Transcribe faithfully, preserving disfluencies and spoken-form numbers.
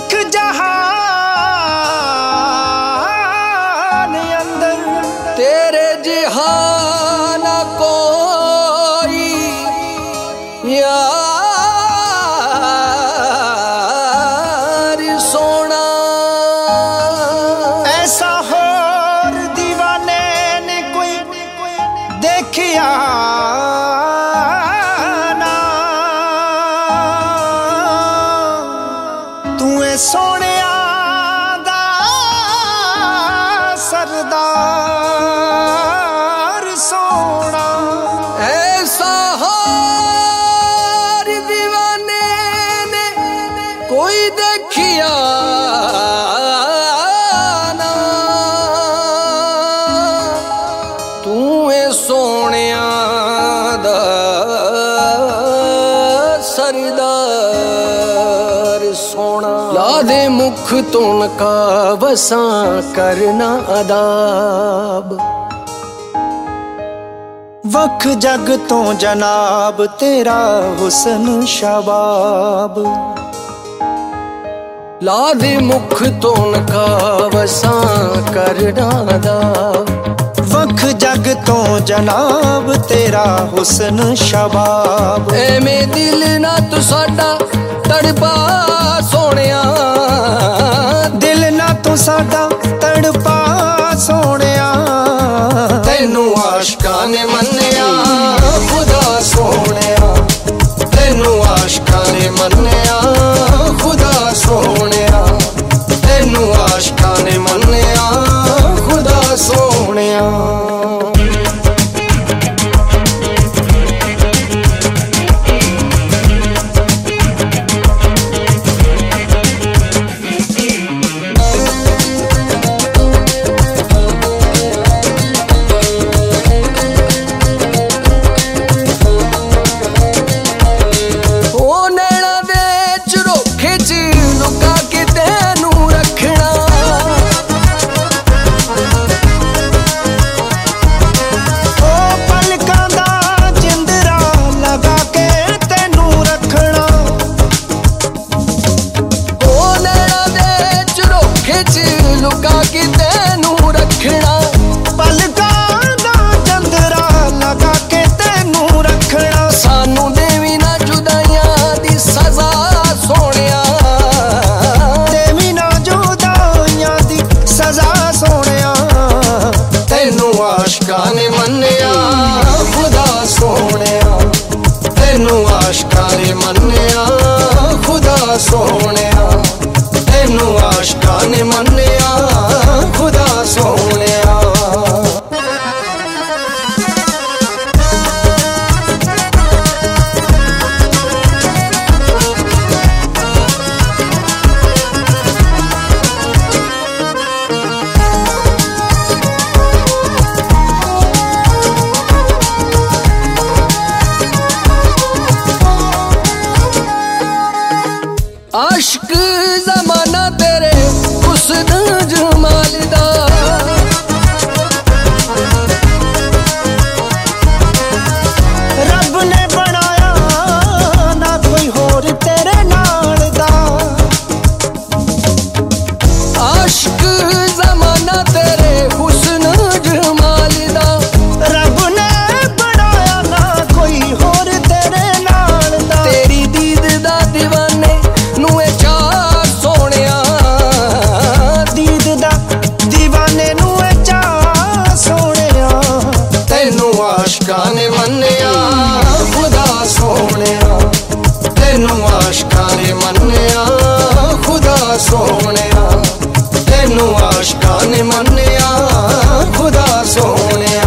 लख जहान अंदर तेरे जहान कोई यार सोना। ऐसा होर दीवाने ने कोई देखिया ना, तू है सोनिया दा सरदार सोना। ऐसा हार दीवाने ने कोई देखिया ना, तू है सोनिया दा सरदार सोना। ला दे मुख तो नकावसा करना अदाब, वख जग तो जनाब तेरा हुस्न शबाब। ला दे मुख तो नकावसा करना अदाब, वख जग तो जनाब तेरा हुस्न शबाब। एवें दिल ना तू साडा तड़पा सोनिया, दिल ना तू साडा तड़पा सोनिया। तैनू आशिकां ने मन्निया खुदा सोनिया, तैनू आशिकां ने मन्निया खुदा सोनिया, तैनू आशिकां ने मन्निया खुदा सोनिया। लुका के तेनू रखना, पलकां दा चंदरा लगा के तेनू रखना। सानू देवी ना जुदाइयां दी सजा सोनिया, देवी ना जुदाइयां दी सजा सोनिया। तैनू आशिकां ने मन्निया खुदा सोनिया, तैनू आशिकां ने मन्निया खुदा सोनिया, तैनू आशिकां ने मन्निया खुदा सोनिया। आशिक जमाना तेरे हुस्न जमाल दा, रब ने बनाया ना कोई होर तेरे नाल दा। आशिक जमाना तेरे हुस्न जमाल दा, रब ने बनाया ना कोई होर तेरे नाल दा। तेरी दीद दा दीवाने नुए चाह सोनिया, दीद दा दीवाने नुए चाह सोनिया। तैनू आशिकां ने मन्निया खुदा सोनिया, तैनू आशिकां ने मन्निया खुदा सोनिया, तैनू आशिकां ने मन्निया खुदा सोनिया।